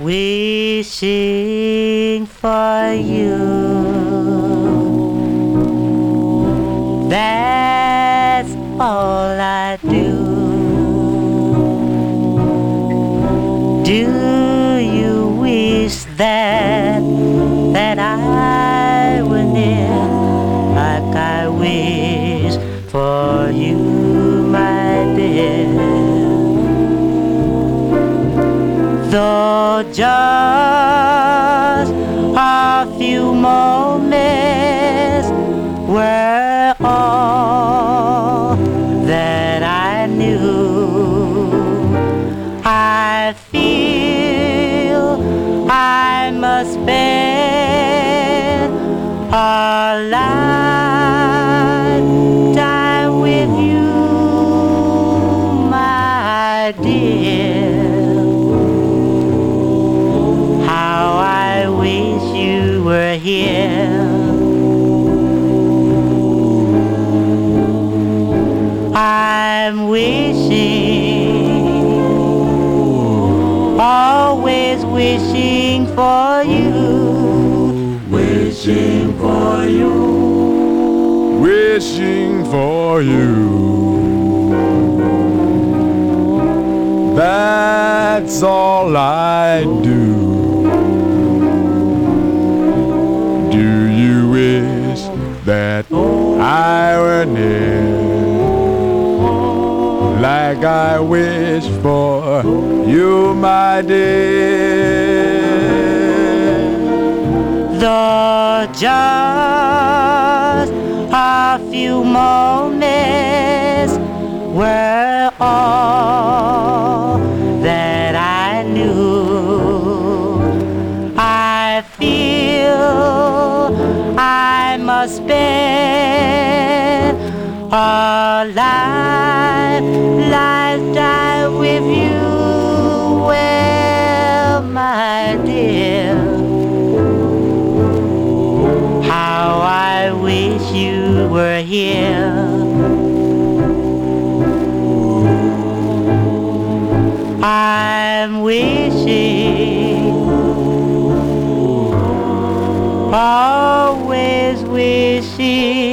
wishing for you. That's all I do. Do you wish that I were near, like I wish for you, my dear? Though just a few moments were all that I knew, I feel I must spend a lifetime with you, my dear. How I wish you were here. I'm wishing, always wishing for you, wishing for you, wishing for you. That's all I do. Do you wish that I were near, like I wish for you, my dear? Though just a few moments were all that I knew, I feel I must spend a lifetime with you, well, my dear. How I wish you were here. I'm wishing, always wishing